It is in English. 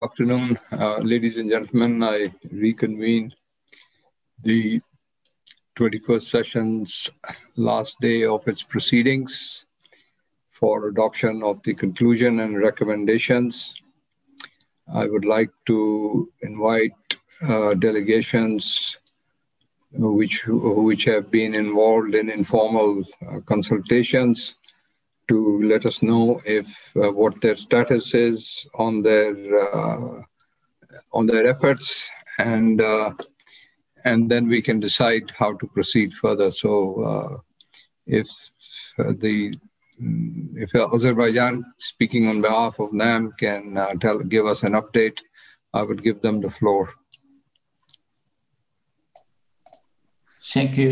Afternoon, ladies and gentlemen. I reconvene the 21st session's last day of its proceedings for adoption of the conclusion and recommendations. I would like to invite delegations which have been involved in informal consultations to let us know if what their status is on their efforts, and then we can decide how to proceed further. So, if the if Azerbaijan, speaking on behalf of NAM, can give us an update, I would give them the floor. Thank you.